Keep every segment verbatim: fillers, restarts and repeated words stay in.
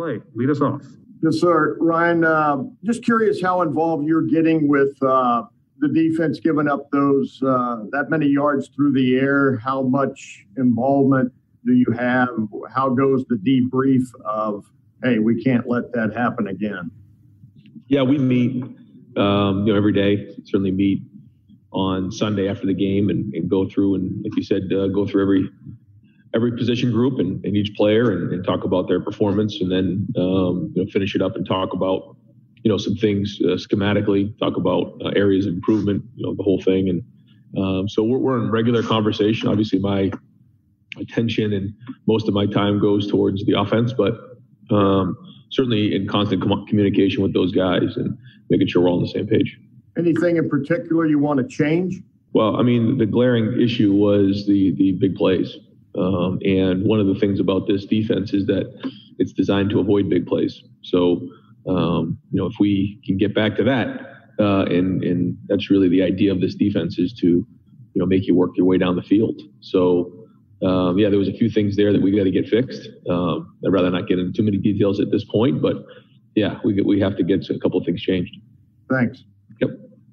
Clay, lead us off. Yes, sir. Ryan, uh, just curious how involved you're getting with uh, the defense giving up those uh, that many yards through the air. How much involvement do you have? How goes the debrief of, hey, we can't let that happen again? Yeah, we meet um, you know, every day. Certainly meet on Sunday after the game and, and go through and, like you said, uh, go through every every position group and, and each player and, and talk about their performance, and then um, you know, finish it up and talk about, you know, some things uh, schematically, talk about uh, areas of improvement, you know, the whole thing. And um, so we're, we're in regular conversation. Obviously, my attention and most of my time goes towards the offense, but um, certainly in constant com- communication with those guys and making sure we're all on the same page. Anything in particular you want to change? Well, I mean, the glaring issue was the the big plays. Um, and one of the things about this defense is that it's designed to avoid big plays. So, um, you know, if we can get back to that, uh, and, and that's really the idea of this defense, is to, you know, make you work your way down the field. So, um, yeah, there was a few things there that we got to get fixed. Um, I'd rather not get into too many details at this point, but yeah, we we have to get a couple of things changed. Thanks. Yep.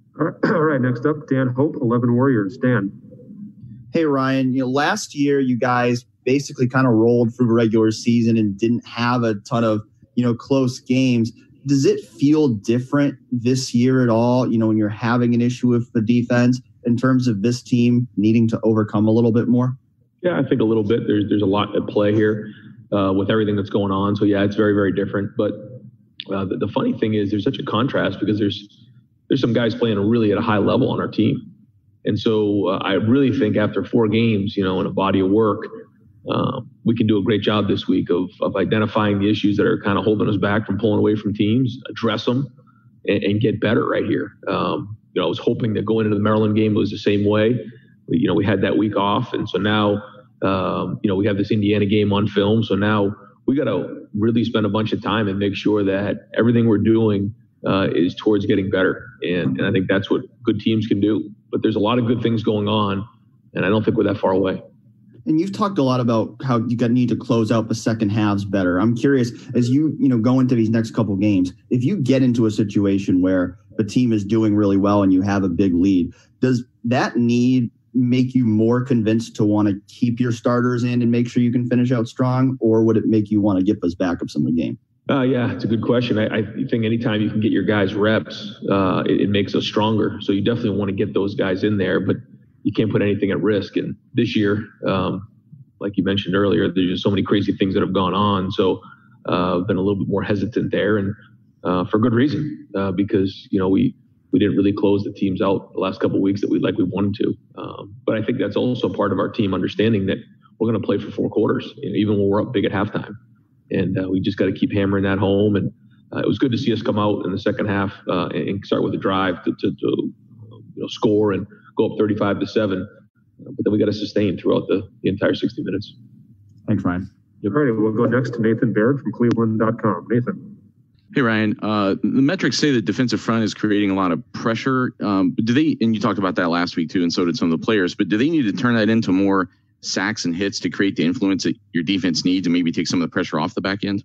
All right, next up, Dan Hope, eleven Warriors. Dan. Hey, Ryan, you know, last year you guys basically kind of rolled through the regular season and didn't have a ton of, you know, close games. Does it feel different this year at all, you know, when you're having an issue with the defense in terms of this team needing to overcome a little bit more? Yeah, I think a little bit. There's there's a lot at play here uh, with everything that's going on. So, yeah, it's very, very different. But uh, the, the funny thing is there's such a contrast because there's there's some guys playing really at a high level on our team. And so uh, I really think after four games, you know, in a body of work, uh, we can do a great job this week of of identifying the issues that are kind of holding us back from pulling away from teams, address them, and, and get better right here. Um, you know, I was hoping that going into the Maryland game was the same way. We, you know, we had that week off, and so now, um, you know, we have this Indiana game on film. So now we got to really spend a bunch of time and make sure that everything we're doing uh, is towards getting better. And, and I think that's what good teams can do. But there's a lot of good things going on, and I don't think we're that far away. And you've talked a lot about how you got need to close out the second halves better. I'm curious, as you you know go into these next couple games, if you get into a situation where the team is doing really well and you have a big lead, does that need make you more convinced to want to keep your starters in and make sure you can finish out strong, or would it make you want to get those backups in the game? Uh, yeah, it's a good question. I, I think anytime you can get your guys reps, uh, it, it makes us stronger. So you definitely want to get those guys in there, but you can't put anything at risk. And this year, um, like you mentioned earlier, there's just so many crazy things that have gone on. So uh, I've been a little bit more hesitant there, and uh, for good reason, uh, because, you know, we, we didn't really close the teams out the last couple of weeks that we like we wanted to. Um, but I think that's also part of our team understanding that we're going to play for four quarters, you know, even when we're up big at halftime. And uh, we just got to keep hammering that home. And uh, it was good to see us come out in the second half uh, and start with a drive to, to, to you know, score and go up thirty-five to seven. Uh, but then we got to sustain throughout the, the entire sixty minutes. Thanks, Ryan. All right, we'll go next to Nathan Baird from Cleveland dot com. Nathan. Hey, Ryan. Uh, the metrics say that defensive front is creating a lot of pressure. Um, but do they, and you talked about that last week too, and so did some of the players, but do they need to turn that into more sacks and hits to create the influence that your defense needs and maybe take some of the pressure off the back end?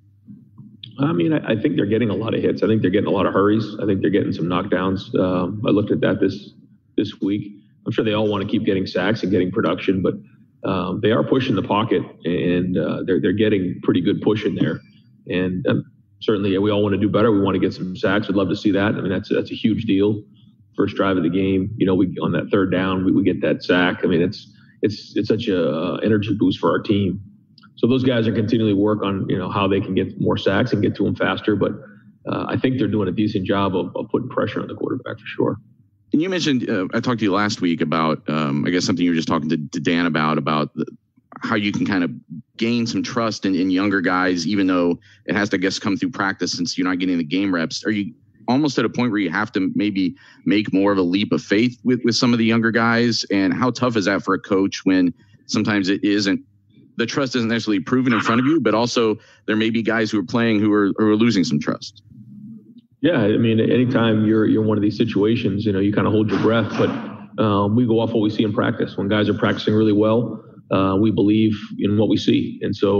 I mean, I, I think they're getting a lot of hits. I think they're getting a lot of hurries. I think they're getting some knockdowns. Um, I looked at that this this week. I'm sure they all want to keep getting sacks and getting production, but um, they are pushing the pocket, and uh, they're they're getting pretty good push in there. And um, certainly, yeah, we all want to do better. We want to get some sacks. We'd love to see that. I mean, that's that's a huge deal. First drive of the game, you know, we on that third down, we, we get that sack. I mean, it's it's it's such a uh, energy boost for our team. So those guys are continually work on, you know, how they can get more sacks and get to them faster. But uh, I think they're doing a decent job of, of putting pressure on the quarterback for sure. And you mentioned, uh, I talked to you last week about, um, I guess something you were just talking to, to Dan about, about the, how you can kind of gain some trust in, in younger guys, even though it has to, I guess, come through practice since you're not getting the game reps. Are you almost at a point where you have to maybe make more of a leap of faith with, with some of the younger guys? And how tough is that for a coach when sometimes it isn't, the trust isn't necessarily proven in front of you, but also there may be guys who are playing who are, who are losing some trust? Yeah, I mean, anytime you're you're in one of these situations, you know, you kind of hold your breath, but um, we go off what we see in practice. When guys are practicing really well, uh, we believe in what we see. And so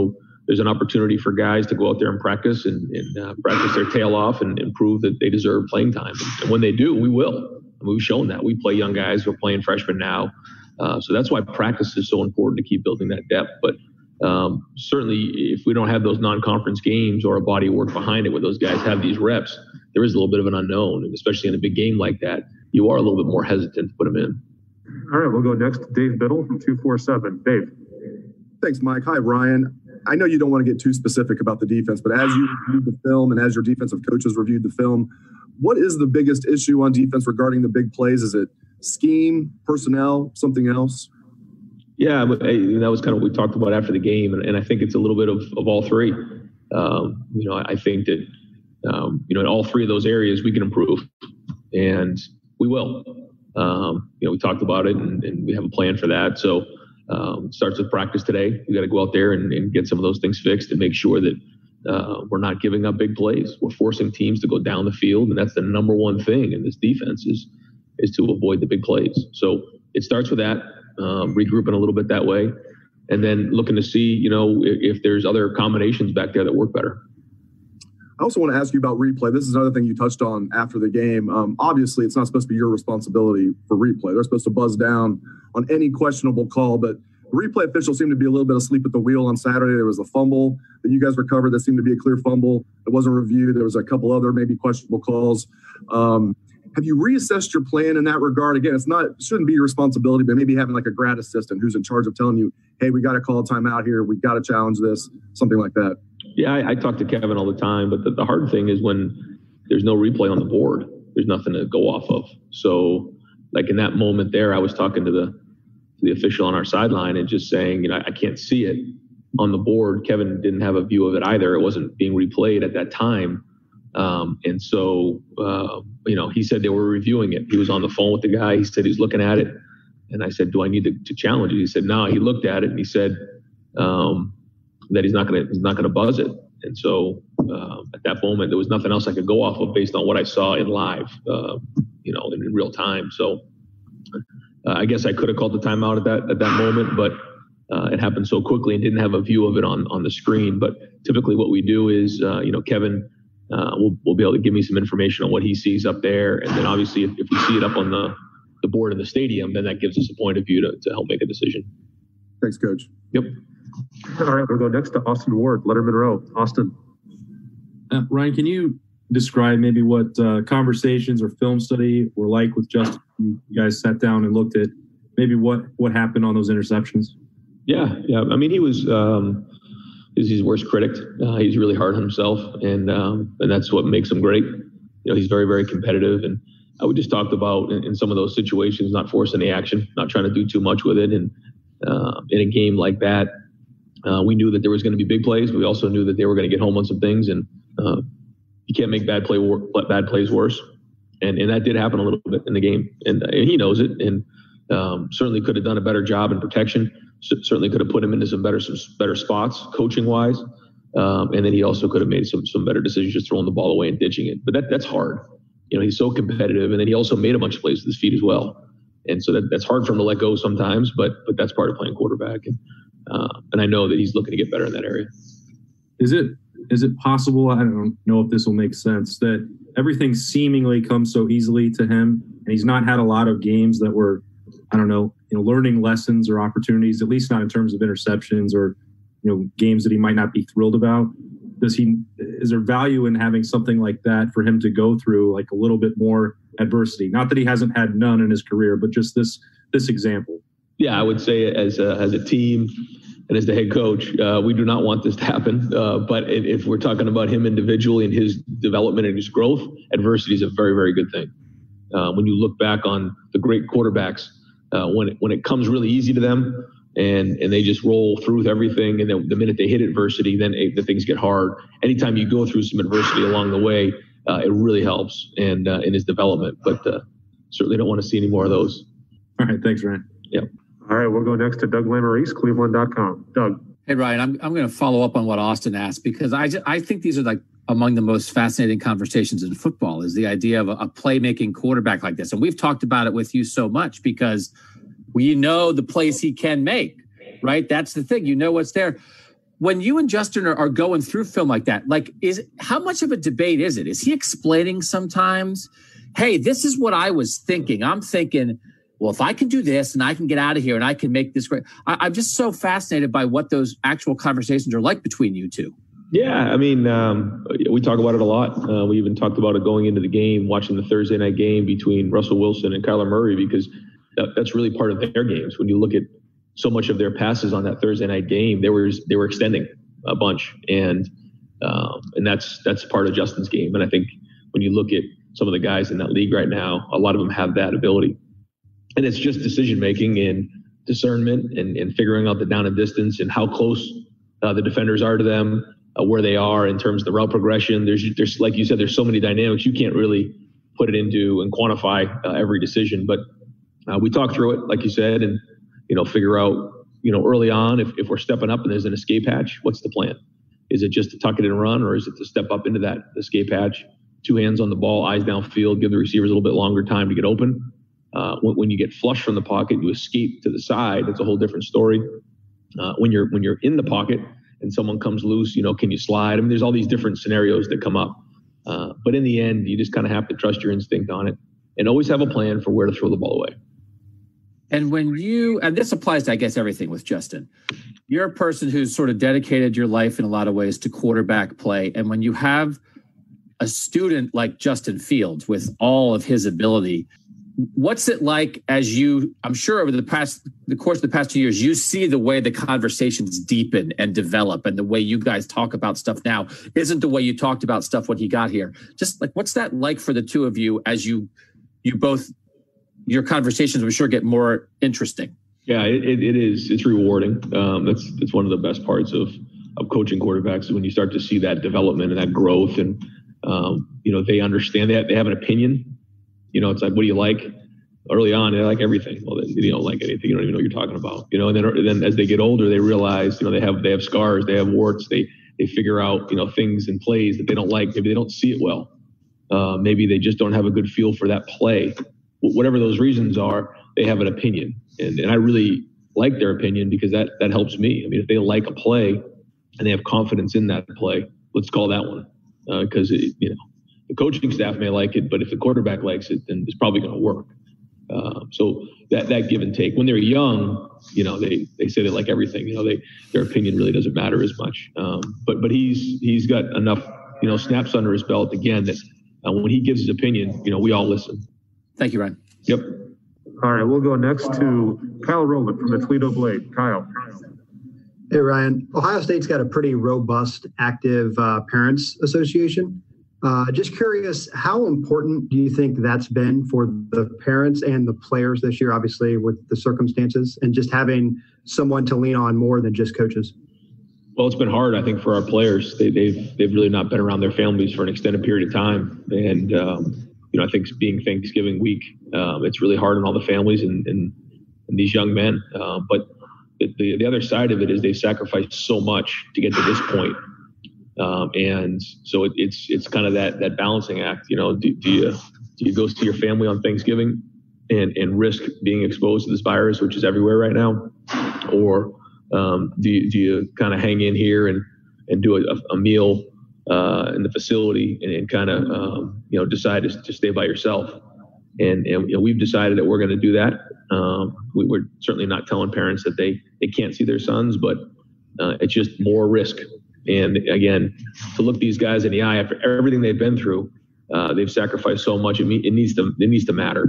there's an opportunity for guys to go out there and practice and, and uh, practice their tail off and, and prove that they deserve playing time. And when they do, we will. I mean, we've shown that. We play young guys. We're playing freshmen now. Uh, so that's why practice is so important to keep building that depth. But um, certainly if we don't have those non-conference games or a body of work behind it where those guys have these reps, there is a little bit of an unknown. And especially in a big game like that, you are a little bit more hesitant to put them in. All right, we'll go next to Dave Biddle from two forty-seven. Dave. Thanks, Mike. Hi, Ryan. I know you don't want to get too specific about the defense, but as you reviewed the film and as your defensive coaches reviewed the film, what is the biggest issue on defense regarding the big plays? Is it scheme, personnel, something else? Yeah, but hey, that was kind of what we talked about after the game, and, and I think it's a little bit of, of all three. Um, you know, I think that um, you know in all three of those areas we can improve, and we will. Um, you know, we talked about it, and, and we have a plan for that. So um, it starts with practice today. We got to go out there and, and get some of those things fixed and make sure that uh, we're not giving up big plays. We're forcing teams to go down the field, and that's the number one thing in this defense is is to avoid the big plays. So it starts with that, um, regrouping a little bit that way, and then looking to see, you know, if, if there's other combinations back there that work better. I also want to ask you about replay. This is another thing you touched on after the game. Um, obviously, it's not supposed to be your responsibility for replay. They're supposed to buzz down on any questionable call, but the replay officials seemed to be a little bit asleep at the wheel on Saturday. There was a fumble that you guys recovered that seemed to be a clear fumble. It wasn't reviewed. There was a couple other maybe questionable calls. Um, have you reassessed your plan in that regard? Again, it's not, it shouldn't be your responsibility, but maybe having like a grad assistant who's in charge of telling you, hey, we got to call a timeout here. We got to challenge this, something like that. Yeah, I, I talk to Kevin all the time, but the, the hard thing is when there's no replay on the board, there's nothing to go off of. So like in that moment there, I was talking to the, to the official on our sideline and just saying, you know, I can't see it on the board. Kevin didn't have a view of it either. It wasn't being replayed at that time. Um, and so, uh, you know, he said they were reviewing it. He was on the phone with the guy. He said he's looking at it. And I said, do I need to, to challenge it? He said, no. He looked at it and he said um, that he's not going to he's not going to buzz it. And so uh, at that moment, there was nothing else I could go off of based on what I saw in live, uh, you know, in, in real time. So uh, I guess I could have called the timeout at that at that moment, but uh, it happened so quickly and didn't have a view of it on on the screen. But typically, what we do is, uh, you know, Kevin. Uh, will will be able to give me some information on what he sees up there. And then obviously if, if we see it up on the, the board in the stadium, then that gives us a point of view to, to help make a decision. Thanks, Coach. Yep. All right, we'll go next to Austin Ward, Letterman Row. Austin. Uh, Ryan, can you describe maybe what uh, conversations or film study were like with Justin? You guys sat down and looked at maybe what, what happened on those interceptions? Yeah, yeah. I mean, he was... Um, He's his worst critic. Uh, he's really hard on himself, and um, and that's what makes him great. You know, he's very, very competitive, and I would just talked about in, in some of those situations, not forcing the action, not trying to do too much with it. And uh, in a game like that, uh, we knew that there was going to be big plays. But we also knew that they were going to get home on some things, and uh, you can't make bad play wor- bad plays worse. And and that did happen a little bit in the game, and, and he knows it, and um, certainly could have done a better job in protection. Certainly could have put him into some better some better spots coaching wise, um, and then he also could have made some some better decisions just throwing the ball away and ditching it. But that that's hard. You know, he's so competitive, and then he also made a bunch of plays with his feet as well, and so that, that's hard for him to let go sometimes. But but that's part of playing quarterback, and uh, and I know that he's looking to get better in that area. Is it is it possible? I don't know if this will make sense that everything seemingly comes so easily to him, and he's not had a lot of games that were, I don't know, you know, learning lessons or opportunities, at least not in terms of interceptions or, you know, games that he might not be thrilled about. Does he, is there value in having something like that for him to go through, like a little bit more adversity? Not that he hasn't had none in his career, but just this, this example. Yeah, I would say as a, as a team and as the head coach, uh, we do not want this to happen. Uh, but if we're talking about him individually and his development and his growth, adversity is a very, very good thing. Uh, when you look back on the great quarterbacks, Uh, when it, when it comes really easy to them and, and they just roll through with everything, and then the minute they hit adversity, then it, the things get hard. Anytime you go through some adversity along the way, uh, it really helps and uh, in his development. But uh, certainly don't want to see any more of those. All right, thanks, Ryan. Yeah. All right, we'll go next to Doug Lamarice, Cleveland dot com. Doug. Hey, Ryan, I'm I'm going to follow up on what Austin asked, because I just, I think these are like among the most fascinating conversations in football, is the idea of a, a playmaking quarterback like this. And we've talked about it with you so much because we know the plays he can make, right? That's the thing. You know what's there. when you and Justin are, are going through film like that, like is how much of a debate is it? Is he explaining sometimes, hey, this is what I was thinking. I'm thinking, well, if I can do this and I can get out of here and I can make this great. I, I'm just so fascinated by what those actual conversations are like between you two. Yeah, I mean, um, we talk about it a lot. Uh, we even talked about it going into the game, watching the Thursday night game between Russell Wilson and Kyler Murray, because that, that's really part of their games. When you look at so much of their passes on that Thursday night game, they were they were extending a bunch, and um, and that's that's part of Justin's game. And I think when you look at some of the guys in that league right now, a lot of them have that ability, and it's just decision making and discernment and, and figuring out the down and distance and how close uh, the defenders are to them. Uh, where they are in terms of the route progression. There's, there's like you said, there's so many dynamics. You can't really put it into and quantify uh, every decision. But uh, we talk through it, like you said, and, you know, figure out, you know, early on, if, if we're stepping up and there's an escape hatch, what's the plan? Is it just to tuck it and run, or is it to step up into that escape hatch, two hands on the ball, eyes downfield, give the receivers a little bit longer time to get open? Uh, when, when you get flush from the pocket, you escape to the side. It's a whole different story. Uh, when you're when you're in the pocket, and someone comes loose, you know, can you slide? I mean, there's all these different scenarios that come up. Uh, but in the end, you just kind of have to trust your instinct on it and always have a plan for where to throw the ball away. And when you, and this applies to, I guess, everything with Justin, you're a person who's sort of dedicated your life in a lot of ways to quarterback play. And when you have a student like Justin Fields with all of his ability, what's it like as you, I'm sure over the past, the course of the past two years, you see the way the conversations deepen and develop, and the way you guys talk about stuff now isn't the way you talked about stuff when he got here. Just like, what's that like for the two of you as you, you both, your conversations, I'm sure, get more interesting? Yeah, it, it, it is. It's rewarding. Um, that's, that's one of the best parts of, of coaching quarterbacks, is when you start to see that development and that growth, and, um, you know, they understand that, they have an opinion. You know, it's like, what do you like? Early on, they like everything. Well, then you don't like anything. You don't even know what you're talking about. You know, and then, and then as they get older, they realize, you know, they have they have scars, they have warts. They they figure out, you know, things and plays that they don't like. Maybe they don't see it well. Uh, maybe they just don't have a good feel for that play. Whatever those reasons are, they have an opinion, and and I really like their opinion, because that that helps me. I mean, if they like a play and they have confidence in that play, let's call that one, because uh, you know. The coaching staff may like it, but if the quarterback likes it, then it's probably going to work. Uh, so that that give and take. When they're young, you know, they they say they like everything. You know, they their opinion really doesn't matter as much. Um, but but he's he's got enough, you know, snaps under his belt again that uh, when he gives his opinion, you know, we all listen. Thank you, Ryan. Yep. All right, we'll go next to Kyle Rowland from the Toledo Blade. Kyle. Hey, Ryan. Ohio State's got a pretty robust, active uh, parents association. Uh, just curious, how important do you think that's been for the parents and the players this year, obviously, with the circumstances, and just having someone to lean on more than just coaches? Well, it's been hard, I think, for our players. They, they've they've really not been around their families for an extended period of time. And, um, you know, I think being Thanksgiving week, um, it's really hard on all the families and, and, and these young men. Uh, but the, the other side of it is they've sacrificed so much to get to this point. Um, and so it, it's it's kind of that that balancing act. You know, do, do you do you go see your family on Thanksgiving and and risk being exposed to this virus, which is everywhere right now, or um, do you, do you kind of hang in here and and do a, a meal uh, in the facility and, and kind of um, you know decide to, to stay by yourself? And and you know, we've decided that we're going to do that. Um, we, we're certainly not telling parents that they they can't see their sons, but uh, it's just more risk. And again, to look these guys in the eye after everything they've been through, uh, they've sacrificed so much. It, it needs to it needs to matter.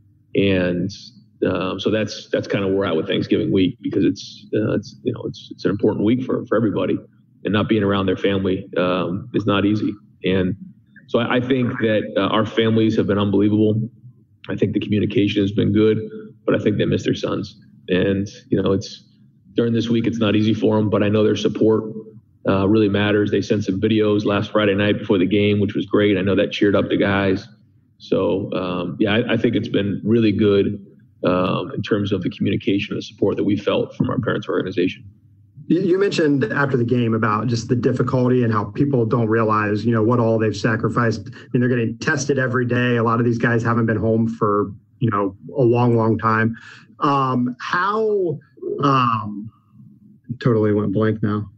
And um, so that's that's kind of where we're at with Thanksgiving week, because it's uh, it's you know it's it's an important week for for everybody, and not being around their family um, is not easy. And so I, I think that uh, our families have been unbelievable. I think the communication has been good, but I think they miss their sons. And you know, it's during this week, it's not easy for them, but I know their support Uh, really matters. They sent some videos last Friday night before the game, which was great. I know that cheered up the guys. So, um, yeah, I, I think it's been really good um, in terms of the communication and the support that we felt from our parents' organization. You mentioned after the game about just the difficulty and how people don't realize, you know, what all they've sacrificed. I mean, they're getting tested every day. A lot of these guys haven't been home for, you know, a long, long time. Um, how um, totally went blank now.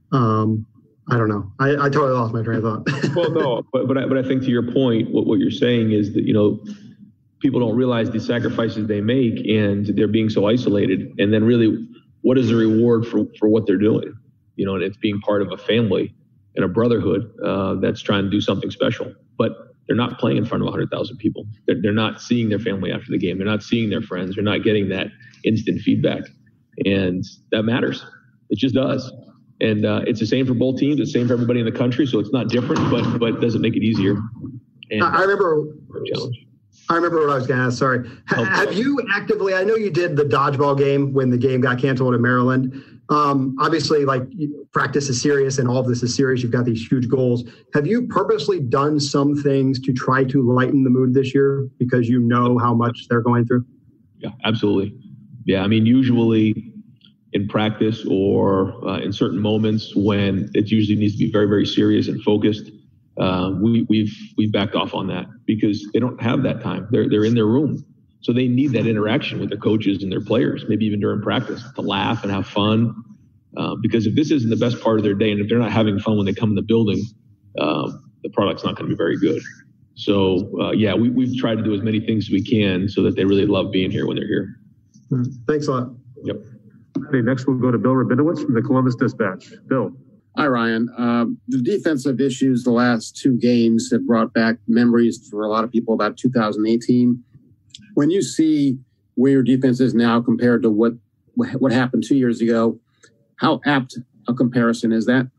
Um, I don't know. I, I totally lost my train of thought. Well, no, but but I, but I think to your point, what, what you're saying is that, you know, people don't realize the sacrifices they make and they're being so isolated. And then really, what is the reward for, for what they're doing? You know, and it's being part of a family and a brotherhood uh, that's trying to do something special. But they're not playing in front of one hundred thousand people. They're, they're not seeing their family after the game. They're not seeing their friends. They're not getting that instant feedback. And that matters. It just does. And uh, it's the same for both teams. It's the same for everybody in the country. So it's not different, but but it doesn't make it easier. And I remember. Challenge. I remember what I was going to ask. Sorry. H- have you actively? I know you did the dodgeball game when the game got canceled in Maryland. Um, obviously, like practice is serious, and all of this is serious. You've got these huge goals. Have you purposely done some things to try to lighten the mood this year because you know how much they're going through? Yeah, absolutely. Yeah, I mean, usually in practice or uh, in certain moments when it usually needs to be very, very serious and focused, uh, we, we've we've backed off on that because they don't have that time. They're they're in their room, so they need that interaction with their coaches and their players, maybe even during practice, to laugh and have fun. Uh, because if this isn't the best part of their day, and if they're not having fun when they come in the building, uh, the product's not going to be very good. So uh, yeah, we, we've tried to do as many things as we can so that they really love being here when they're here. Thanks a lot. Yep. Okay, next we'll go to Bill Rabinowitz from the Columbus Dispatch. Bill. Hi, Ryan. Um, the defensive issues the last two games have brought back memories for a lot of people about two thousand eighteen. When you see where your defense is now compared to what what happened two years ago, how apt a comparison is that?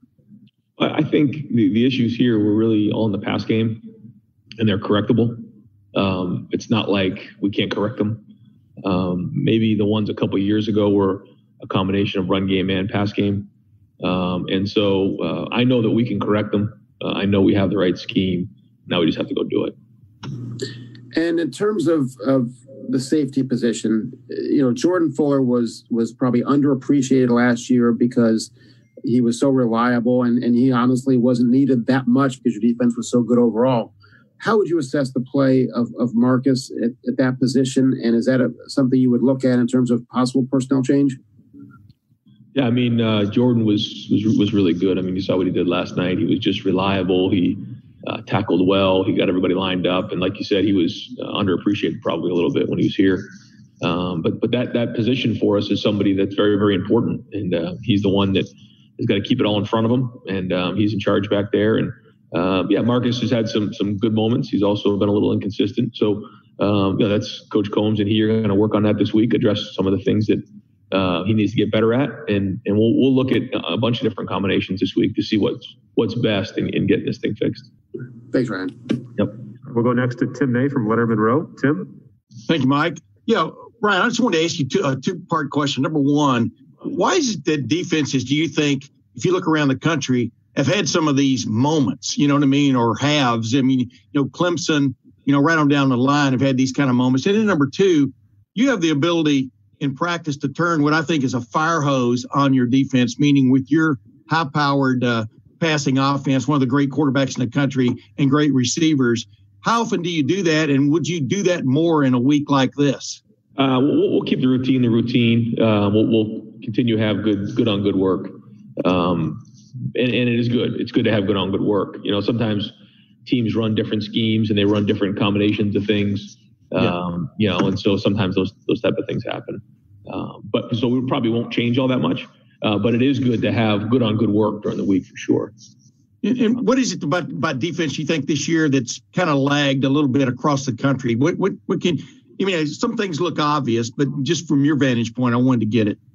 I think the, the issues here were really all in the pass game, and they're correctable. Um, it's not like we can't correct them. Um, maybe the ones a couple of years ago were a combination of run game and pass game. Um, and so uh, I know that we can correct them. Uh, I know we have the right scheme. Now we just have to go do it. And in terms of, of the safety position, you know, Jordan Fuller was was probably underappreciated last year because he was so reliable, and, and he honestly wasn't needed that much because your defense was so good overall. How would you assess the play of, of Marcus at, at that position? And is that a, something you would look at in terms of possible personnel change? Yeah, I mean, uh, Jordan was, was was really good. I mean, you saw what he did last night. He was just reliable. He uh, tackled well. He got everybody lined up. And like you said, he was uh, underappreciated probably a little bit when he was here. Um, but but that that position for us is somebody that's very, very important. And uh, he's the one that has got to keep it all in front of him. And um, he's in charge back there. And uh, yeah, Marcus has had some some good moments. He's also been a little inconsistent. So um, you know, that's Coach Combs and he are going to work on that this week, address some of the things that Uh, he needs to get better at, and and we'll we'll look at a bunch of different combinations this week to see what's what's best in, in getting this thing fixed. Thanks, Ryan. Yep. We'll go next to Tim May from Letterman Row. Tim. Thank you, Mike. Yeah, Ryan, I just wanted to ask you two, a two-part question. Number one, why is it that defenses, do you think, if you look around the country, have had some of these moments, you know what I mean, or halves? I mean, you know, Clemson, you know, right on down the line have had these kind of moments. And then number two, you have the ability in practice to turn what I think is a fire hose on your defense, meaning with your high-powered uh, passing offense, one of the great quarterbacks in the country and great receivers. How often do you do that, and would you do that more in a week like this? Uh, we'll, we'll keep the routine the routine. Uh, we'll, we'll continue to have good good on good work, um, and, and it is good. It's good to have good on good work. You know, sometimes teams run different schemes and they run different combinations of things. Um, you know, and so sometimes those those type of things happen. Um, but so we probably won't change all that much. Uh, but it is good to have good on good work during the week for sure. And, and what is it about, about defense you think this year that's kind of lagged a little bit across the country? What what what can I mean? Some things look obvious, but just from your vantage point, I wanted to get it.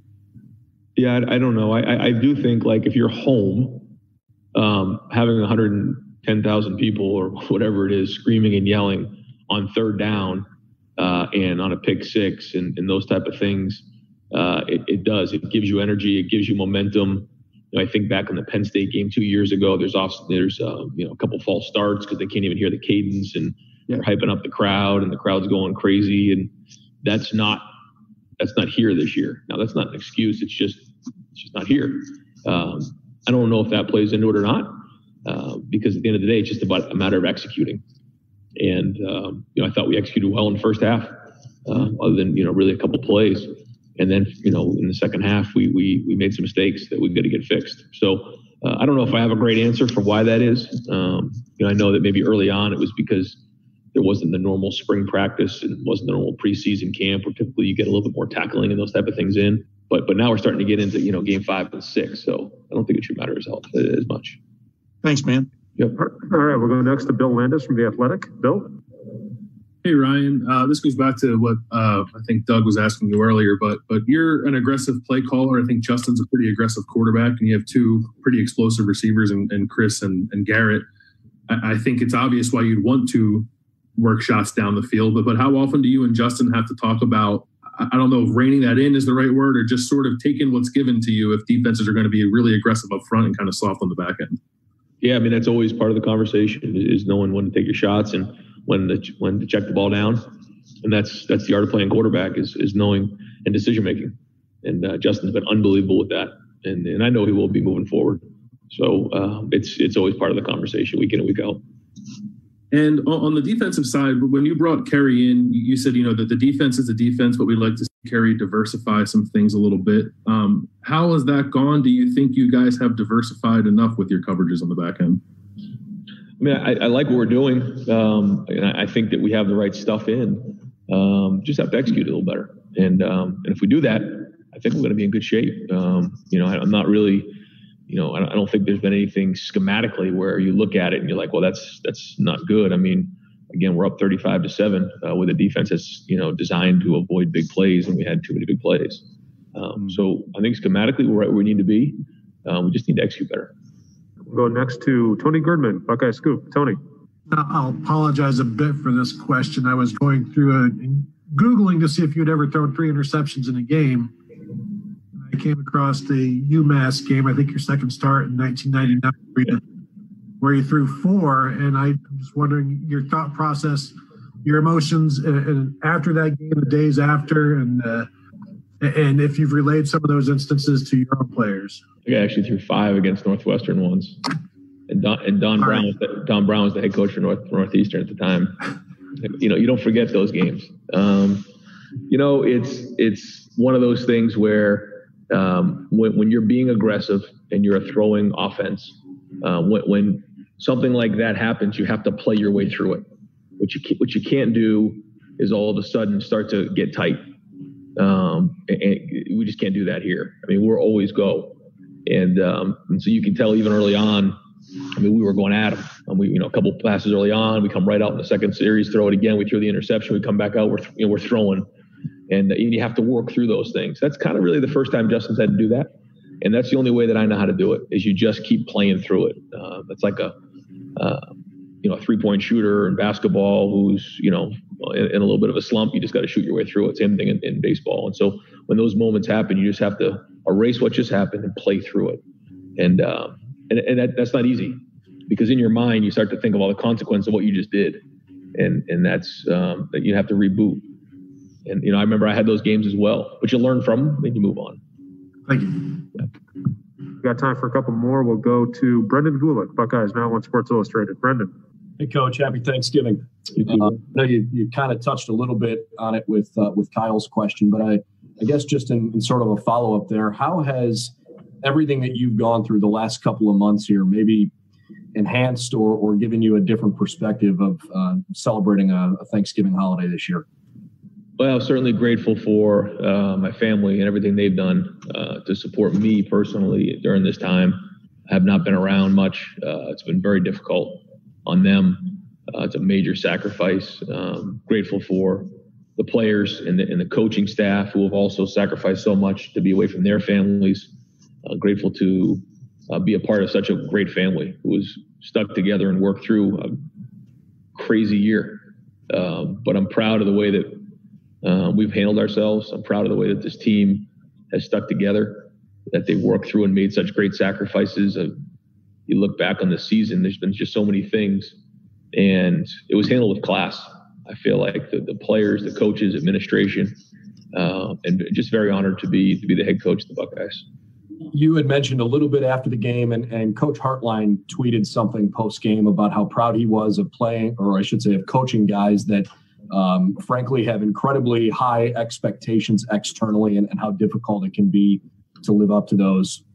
Yeah, I, I don't know. I, I do think like if you're home, um, having one hundred ten thousand people or whatever it is screaming and yelling on third down uh, and on a pick six and, and those type of things, uh, it, it does. It gives you energy. It gives you momentum. You know, I think back in the Penn State game two years ago, there's also, there's uh, you know a couple false starts because they can't even hear the cadence and they're hyping up the crowd and the crowd's going crazy. And that's not that's not here this year. Now that's not an excuse. It's just it's just not here. Um, I don't know if that plays into it or not uh, because at the end of the day, it's just about a matter of executing. And, um, you know, I thought we executed well in the first half, uh, other than, you know, really a couple plays. And then, you know, in the second half, we we we made some mistakes that we've got to get fixed. So uh, I don't know if I have a great answer for why that is. Um, you know, I know that maybe early on it was because there wasn't the normal spring practice and wasn't the normal preseason camp where typically you get a little bit more tackling and those type of things in. But but now we're starting to get into, you know, game five and six. So I don't think it should matter as, as much. Thanks, man. Yep. All right, we'll go next to Bill Landis from The Athletic. Bill? Hey, Ryan. Uh, this goes back to what uh, I think Doug was asking you earlier, but but you're an aggressive play caller. I think Justin's a pretty aggressive quarterback, and you have two pretty explosive receivers in, in Chris and, and Garrett. I, I think it's obvious why you'd want to work shots down the field, but but how often do you and Justin have to talk about, I don't know if reining that in is the right word, or just sort of taking what's given to you if defenses are going to be really aggressive up front and kind of soft on the back end? Yeah, I mean, that's always part of the conversation is knowing when to take your shots and when to, when to check the ball down. And that's that's the art of playing quarterback is is knowing and decision making. And uh, Justin's been unbelievable with that. And and I know he will be moving forward. So uh, it's it's always part of the conversation week in and week out. And on the defensive side, when you brought Kerry in, you said, you know, that the defense is a defense, but we'd like to see Kerry diversify some things a little bit. Um, how has that gone? Do you think you guys have diversified enough with your coverages on the back end? I mean, I, I like what we're doing. Um, and I, I think that we have the right stuff in. Um, just have to execute a little better. And, um, and if we do that, I think we're going to be in good shape. Um, you know, I, I'm not really... You know, I don't think there's been anything schematically where you look at it and you're like, well, that's that's not good. I mean, again, we're up thirty-five to seven uh, with a defense that's, you know, designed to avoid big plays, and we had too many big plays. Um, so I think schematically we're right where we need to be. Uh, we just need to execute better. We'll go next to Tony Girdman, Buckeye Scoop. Tony. I'll apologize a bit for this question. I was going through a, Googling to see if you'd ever thrown three interceptions in a game. I came across the UMass game, I think your second start in nineteen ninety-nine, where you, where you threw four. And I, I'm just wondering your thought process, your emotions and, and after that game, the days after, and uh, and if you've relayed some of those instances to your own players. I think I actually threw five against Northwestern once. And Don, and Don Brown was the, Don Brown was the head coach for North, Northeastern at the time. You know, you don't forget those games. Um, you know, it's it's one of those things where Um, when, when you're being aggressive and you're a throwing offense, uh, when, when something like that happens, you have to play your way through it. What you can, what you can't do is all of a sudden start to get tight. Um, and, and we just can't do that here. I mean, we're always go, and um, and so you can tell even early on. I mean, we were going at them. And we, you know, a couple passes early on, we come right out in the second series, throw it again. We throw the interception, we come back out. We're you know, we're throwing. And you have to work through those things. That's kind of really the first time Justin's had to do that. And that's the only way that I know how to do it is you just keep playing through it. Uh, it's like a, uh, you know, a three point shooter in basketball who's, you know, in, in a little bit of a slump. You just got to shoot your way through it. Same thing in, in baseball. And so when those moments happen, you just have to erase what just happened and play through it. And, uh, and, and that, that's not easy because in your mind, you start to think of all the consequences of what you just did. And, and that's, um, that you have to reboot. And, you know, I remember I had those games as well, but you learn from them and you move on. Thank you. Yeah. We got time for a couple more. We'll go to Brendan Gulick, Buckeyes Now on Sports Illustrated. Brendan. Hey, Coach. Happy Thanksgiving. You too. Uh, I know you, you kind of touched a little bit on it with uh, with Kyle's question, but I, I guess just in, in sort of a follow-up there, how has everything that you've gone through the last couple of months here maybe enhanced or, or given you a different perspective of uh, celebrating a, a Thanksgiving holiday this year? Well, I'm certainly grateful for uh, my family and everything they've done uh, to support me personally during this time. I have not been around much. Uh, it's been very difficult on them. Uh, it's a major sacrifice. Um, grateful for the players and the, and the coaching staff who have also sacrificed so much to be away from their families. Uh, grateful to uh, be a part of such a great family who was stuck together and worked through a crazy year. Um, but I'm proud of the way that Uh, we've handled ourselves. I'm proud of the way that this team has stuck together, that they worked through and made such great sacrifices. Uh, you look back on the season, there's been just so many things, and it was handled with class. I feel like the, the players, the coaches, administration, uh, and just very honored to be to be the head coach of the Buckeyes. You had mentioned a little bit after the game, and, and Coach Hartline tweeted something post-game about how proud he was of playing, or I should say of coaching guys that Um, frankly, have incredibly high expectations externally and, and how difficult it can be to live up to those.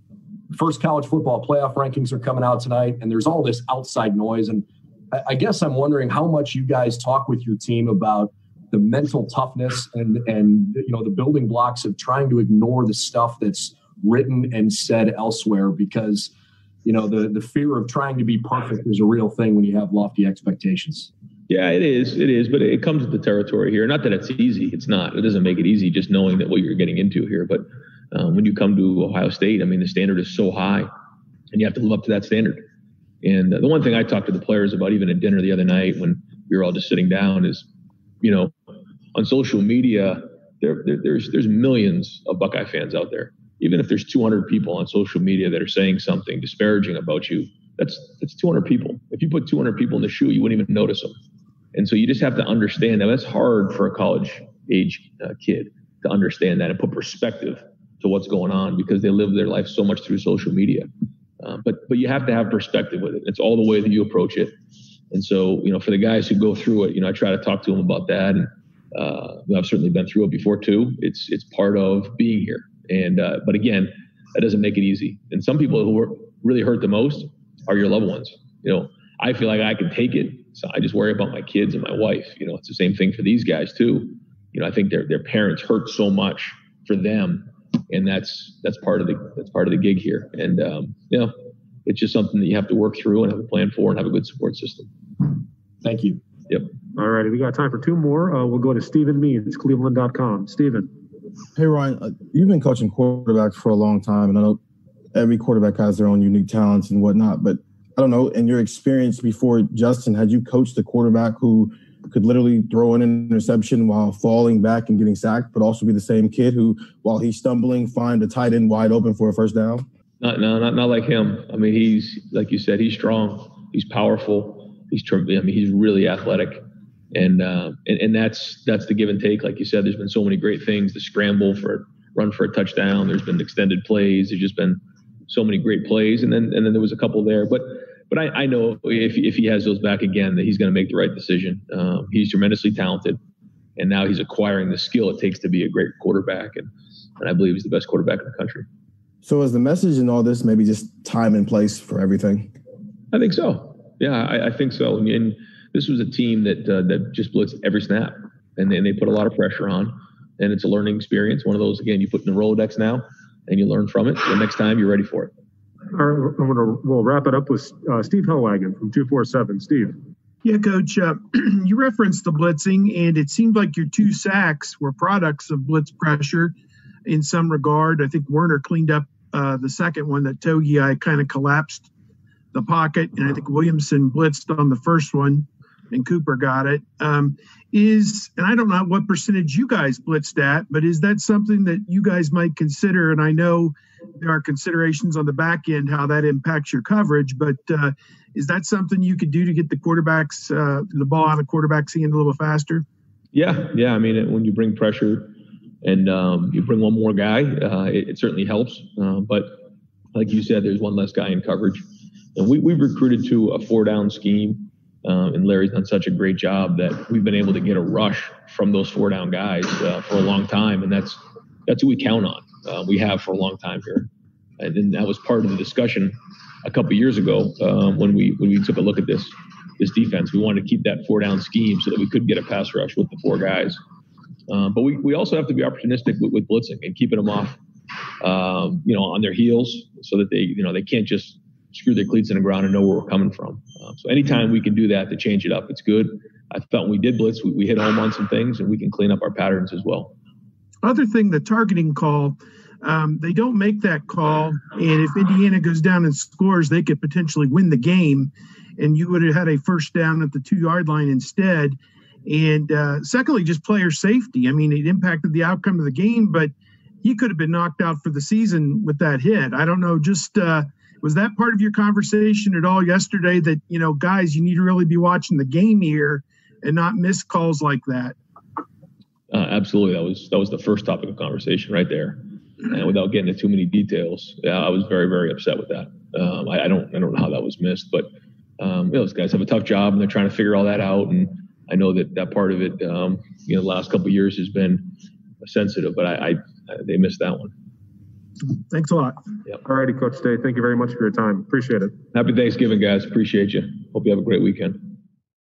first college football playoff rankings are coming out tonight, and there's all this outside noise. And I, I guess I'm wondering how much you guys talk with your team about the mental toughness and, and, you know, the building blocks of trying to ignore the stuff that's written and said elsewhere, because, you know, the, the fear of trying to be perfect is a real thing when you have lofty expectations. Yeah, it is. It is. But it comes with the territory here. Not that it's easy. It's not. It doesn't make it easy just knowing that what you're getting into here. But um, when you come to Ohio State, I mean, the standard is so high, and you have to live up to that standard. And uh, the one thing I talked to the players about, even at dinner the other night when we were all just sitting down, is, you know, on social media, there, there there's there's millions of Buckeye fans out there. Even if there's two hundred people on social media that are saying something disparaging about you, that's that's two hundred people. If you put two hundred people in the shoe, you wouldn't even notice them. And so you just have to understand that that's hard for a college age uh, kid to understand that and put perspective to what's going on, because they live their life so much through social media. Uh, but but you have to have perspective with it. It's all the way that you approach it. And so, you know, for the guys who go through it, you know, I try to talk to them about that. And uh, I've certainly been through it before too. It's it's part of being here. And uh, but again, that doesn't make it easy. And some people who are really hurt the most are your loved ones. You know, I feel like I can take it, so I just worry about my kids and my wife. You know, it's the same thing for these guys too. You know, I think their their parents hurt so much for them, and that's that's part of the that's part of the gig here. And um, you know, it's just something that you have to work through and have a plan for and have a good support system. Thank you. Yep. All righty, we got time for two more. Uh, we'll go to Stephen Means, Cleveland dot com. Stephen. Hey, Ryan, uh, you've been coaching quarterbacks for a long time, and I know every quarterback has their own unique talents and whatnot, but I don't know, in your experience before Justin, had you coached a quarterback who could literally throw an interception while falling back and getting sacked, but also be the same kid who, while he's stumbling, find a tight end wide open for a first down? Not, no, not, not like him. I mean, he's, like you said, he's strong. He's powerful. He's, I mean, he's really athletic. And, uh, and and that's that's the give and take. Like you said, there's been so many great things. The scramble for run for a touchdown. There's been extended plays. There's just been so many great plays. And then and then there was a couple there. But but I, I know if if he has those back again, that he's going to make the right decision. Um, he's tremendously talented, and now he's acquiring the skill it takes to be a great quarterback. And and I believe he's the best quarterback in the country. So is the message in all this maybe just time and place for everything? I think so. Yeah, I, I think so. And this was a team that uh, that just blitzed every snap, and then they put a lot of pressure on, and it's a learning experience. One of those, again, you put in the Rolodex now, and you learn from it. The next time, you're ready for it. All right, I'm gonna, we'll wrap it up with uh, Steve Hellwagon from two forty-seven. Steve. Yeah, Coach, uh, you referenced the blitzing, and it seemed like your two sacks were products of blitz pressure in some regard. I think Werner cleaned up uh, the second one that Togi kind of collapsed the pocket, and I think Williamson blitzed on the first one, and Cooper got it. Um, is, and I don't know what percentage you guys blitzed at, but is that something that you guys might consider? And I know there are considerations on the back end, how that impacts your coverage, but uh, is that something you could do to get the quarterbacks, uh, the ball out of quarterbacks' hand a little faster? Yeah, yeah. I mean, when you bring pressure and um, you bring one more guy, uh, it, it certainly helps. Uh, but like you said, there's one less guy in coverage. And we, we've recruited to a four-down scheme. Um, and Larry's done such a great job that we've been able to get a rush from those four down guys uh, for a long time. And that's that's who we count on. Uh, we have for a long time here. And then that was part of the discussion a couple of years ago um, when we when we took a look at this this defense. We wanted to keep that four down scheme so that we could get a pass rush with the four guys. Um, but we, we also have to be opportunistic with, with blitzing and keeping them off, um, you know, on their heels so that they, you know, they can't just screw their cleats in the ground and know where we're coming from. Uh, so anytime we can do that to change it up, it's good. I felt when we did blitz, we, we hit home on some things, and we can clean up our patterns as well. Other thing, the targeting call, um, they don't make that call. And if Indiana goes down and scores, they could potentially win the game. And you would have had a first down at the two-yard line instead. And uh, secondly, just player safety. I mean, it impacted the outcome of the game, but he could have been knocked out for the season with that hit. I don't know, just uh, – was that part of your conversation at all yesterday that, you know, guys, you need to really be watching the game here and not miss calls like that? Uh, absolutely. That was that was the first topic of conversation right there. And without getting into too many details, yeah, I was very, very upset with that. Um, I, I don't I don't know how that was missed, but um, you know, those guys have a tough job and they're trying to figure all that out. And I know that that part of it, um, you know, the last couple of years has been sensitive, but I, I they missed that one. Thanks a lot. Yep. All righty, Coach Day. Thank you very much for your time. Appreciate it. Happy Thanksgiving, guys. Appreciate you. Hope you have a great weekend.